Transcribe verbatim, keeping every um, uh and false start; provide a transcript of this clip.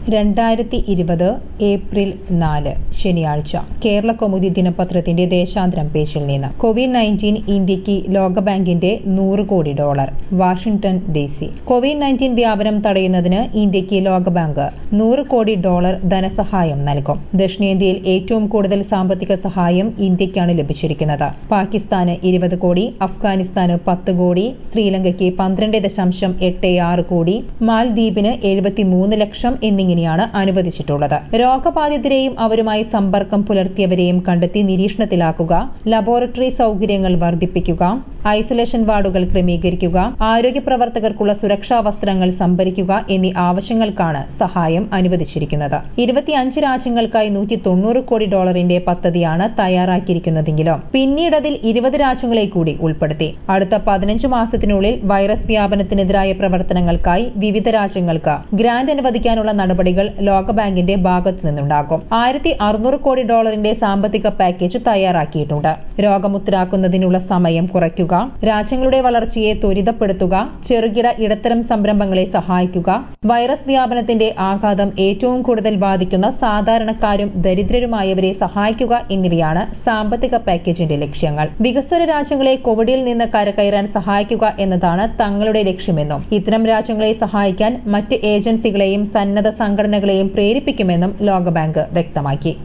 രണ്ടായിരത്തി ഇരുപത് ഏപ്രിൽ നാല് ശനിയാഴ്ച കേരള കൗമുദി ദിനപത്രത്തിന്റെ ദേശാന്തരം പേജിൽ നിന്ന് കോവിഡ് നയൻറ്റീൻ ഇന്ത്യക്ക് ലോകബാങ്കിന്റെ നൂറ് കോടി dollar. Washington D C. COVID nineteen വ്യാപനം തടയുന്നതിന് ഇന്ത്യക്ക് ലോകബാങ്ക് നൂറ് കോടി ഡോളർ ധനസഹായം നൽകും. ദക്ഷിണേന്ത്യയിൽ ഏറ്റവും കൂടുതൽ സാമ്പത്തിക സഹായം ഇന്ത്യക്കാണ് ലഭിച്ചിരിക്കുന്നത്. പാകിസ്ഥാന് ഇരുപത് കോടി, അഫ്ഗാനിസ്ഥാന് പത്ത് കോടി, ശ്രീലങ്കയ്ക്ക് പന്ത്രണ്ട് ദശാംശം എട്ട് ആറ് കോടി, മാൽദ്വീപിന് എഴുപത്തിമൂന്ന് ലക്ഷം എന്നിങ്ങനെ ാണ് അനുവദിച്ചിട്ടുള്ളത്. രോഗബാധിതരെയും അവരുമായി സമ്പർക്കം പുലർത്തിയവരെയും കണ്ടെത്തി നിരീക്ഷണത്തിലാക്കുക, ലബോറട്ടറി സൌകര്യങ്ങൾ വർദ്ധിപ്പിക്കുക, ഐസൊലേഷൻ വാർഡുകൾ ക്രമീകരിക്കുക, ആരോഗ്യ പ്രവർത്തകർക്കുള്ള സുരക്ഷാ വസ്ത്രങ്ങൾ സംഭരിക്കുക എന്നീ ആവശ്യങ്ങൾക്കാണ് സഹായം അനുവദിച്ചിരിക്കുന്നത്. ഇരുപത്തിയഞ്ച് രാജ്യങ്ങൾക്കായി നൂറ്റി തൊണ്ണൂറ് കോടി ഡോളറിന്റെ പദ്ധതിയാണ് തയ്യാറാക്കിയിരിക്കുന്നതെങ്കിലും പിന്നീട് അതിൽ ഇരുപത് രാജ്യങ്ങളെ കൂടി ഉൾപ്പെടുത്തി. അടുത്ത പതിനഞ്ച് മാസത്തിനുള്ളിൽ വൈറസ് വ്യാപനത്തിനെതിരായ പ്രവർത്തനങ്ങൾക്കായി വിവിധ രാജ്യങ്ങൾക്ക് ഗ്രാന്റ് അനുവദിക്കാനുള്ള നടപടികൾ ലോകബാങ്കിന്റെ ഭാഗത്തു നിന്നുണ്ടാകും. ആയിരത്തി അറുന്നൂറ് കോടി ഡോളറിന്റെ സാമ്പത്തിക പാക്കേജ് തയ്യാറാക്കിയിട്ടുണ്ട്. രോഗമുക്തരാക്കുന്നതിനുള്ള സമയം കുറയ്ക്കുക, രാജ്യങ്ങളുടെ വളർച്ചയെ ത്വരിതപ്പെടുത്തുക, ചെറുകിട ഇടത്തരം സംരംഭങ്ങളെ സഹായിക്കുക, വൈറസ് വ്യാപനത്തിന്റെ ആഘാതം ഏറ്റവും കൂടുതൽ ബാധിക്കുന്ന സാധാരണക്കാരും ദരിദ്രരുമായവരെ സഹായിക്കുക എന്നിവയാണ് സാമ്പത്തിക പാക്കേജിന്റെ ലക്ഷ്യങ്ങൾ. വികസ്വര രാജ്യങ്ങളെ കോവിഡിൽ നിന്ന് കരകയറാൻ സഹായിക്കുക എന്നതാണ് തങ്ങളുടെ ലക്ഷ്യമെന്നും ഇത്തരം രാജ്യങ്ങളെ സഹായിക്കാൻ മറ്റ് ഏജൻസികളെയും സന്നദ്ധ സംഘടനകളെയും പ്രേരിപ്പിക്കുമെന്നും ലോകബാങ്ക് വ്യക്തമാക്കി.